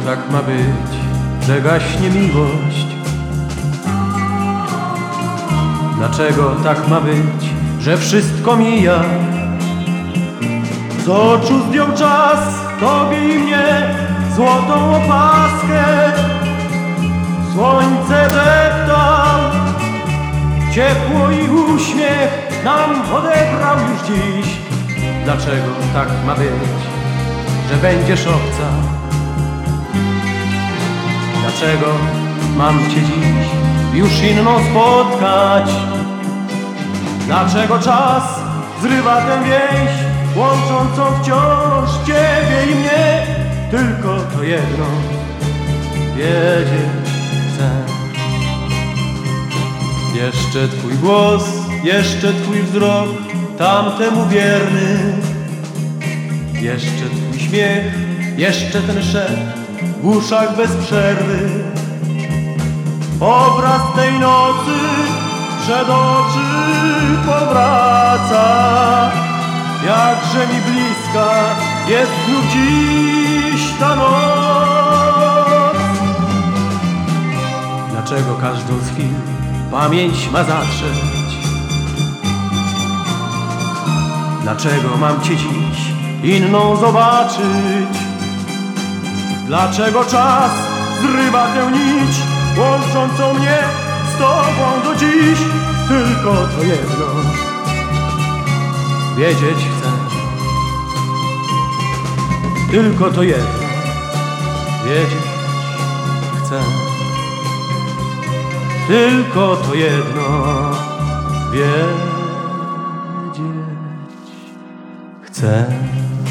tak ma być, że gaśnie miłość? Dlaczego tak ma być, że wszystko mija? Z oczu zdjął czas tobie i mnie złotą opaskę. Słońce deptał, ciepło i uśmiech nam odebrał już dziś. Dlaczego tak ma być, że będziesz obca? Dlaczego mam cię dziś już inną spotkać? Dlaczego czas zrywa tę więź łączącą wciąż ciebie i mnie? Tylko to jedno wiedzieć chcę. Jeszcze twój głos, jeszcze twój wzrok, tamtemu wierny. Jeszcze twój śmiech, jeszcze ten szept w uszach bez przerwy. Obraz tej nocy przed oczy powraca. Jakże mi bliska jest znów dziś ta noc. Dlaczego każdą z chwil pamięć ma zatrzeć? Dlaczego mam cię dziś inną zobaczyć? Dlaczego czas zrywa tę nić łączącą mnie z tobą do dziś? Tylko to jedno wiedzieć chcę. Tylko to jedno wiedzieć chcę. Tylko to jedno wiedzieć chcę.